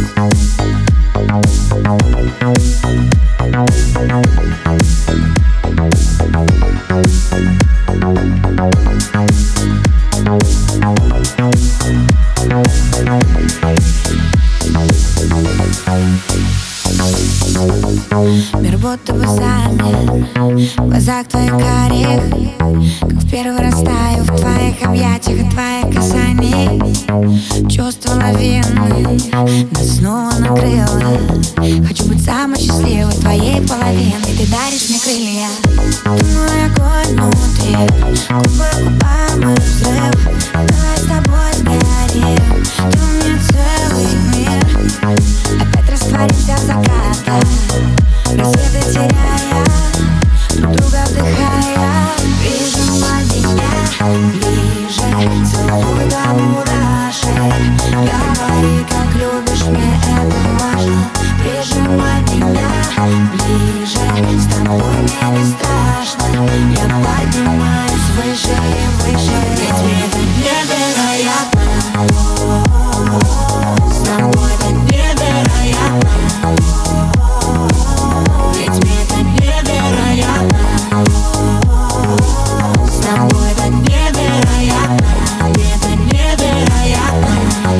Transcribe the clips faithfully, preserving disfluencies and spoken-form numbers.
Мир будто бы замер в глазах твоих карих, как в первый раз таю в твоих объятиях и твоих касаний. Чувство лавины нас снова накрыло. Хочу быть самой счастливой твоей половиной. Ты даришь мне крылья. Ты мой огонь внутри, губы к губам и взрыв. Давай с тобой сгорим, ты у меня целый мир. Опять растворимся в закатах, рассветы теряя, друг друга вдыхая. Прижимай меня ближе, целуй до мурашек. Говори, как любишь, мне это важно. Прижимай меня ближе, с тобой мне не страшно. Я поднимаюсь выше и выше, ведь это невероятно. С тобой это невероятно. Ведь это невероятно. С тобой это невероятно. Это невероятно.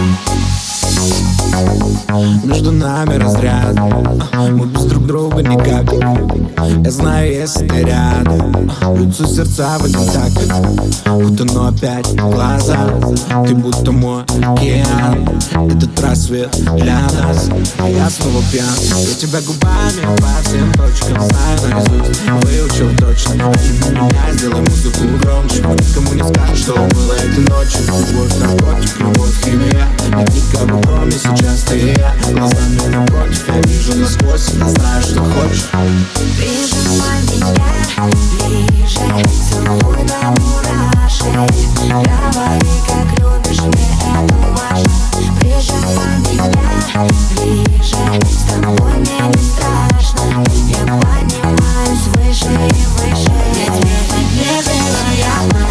Между нами разряд, мы без друг друга никак. Я знаю, если ты рядом, бьются сердца в один такт. Утону опять в глаза, ты будто мой океан. Этот рассвет для нас, а я снова пьян. Я тебя губами по всем точкам знаю наизусть, выучил точно. Один на меня, сделай музыку громче. Никому не скажешь, что было этой ночью. Любовь, наркотик, любовь, химия. Нет никого, кроме сейчас ты и я. Глазами напротив, я вижу насквозь. Я знаю, что хочешь. Прижимай меня ближе, целуй до мурашек. Говори, как любишь, мне это важно. Прижимай меня ближе, с тобой мне не страшно. Я поднимаюсь выше и выше, ведь это невероятно.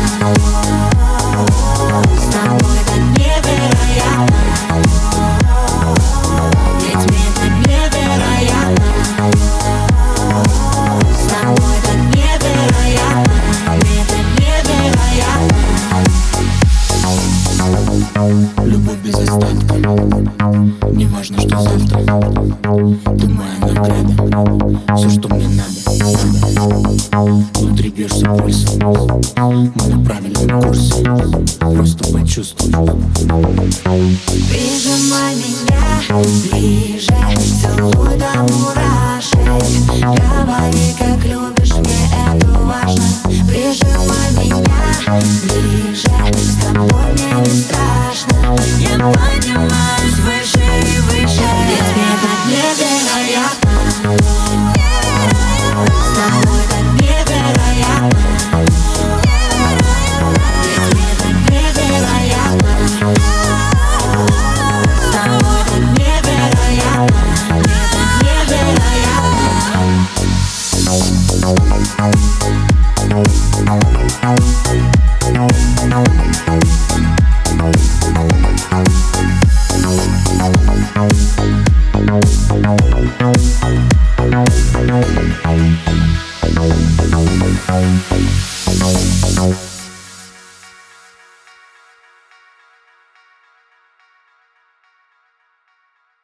С тобой это невероятно. Ведь это невероятно. С тобой это невероятно. Это невероятно. Любовь без остатка, не важно, что завтра. Ты моя награда, все, что мне надо. Внутри бьешься пульсом, мы на правильном курсе. Просто почувствуй. Прижимай меня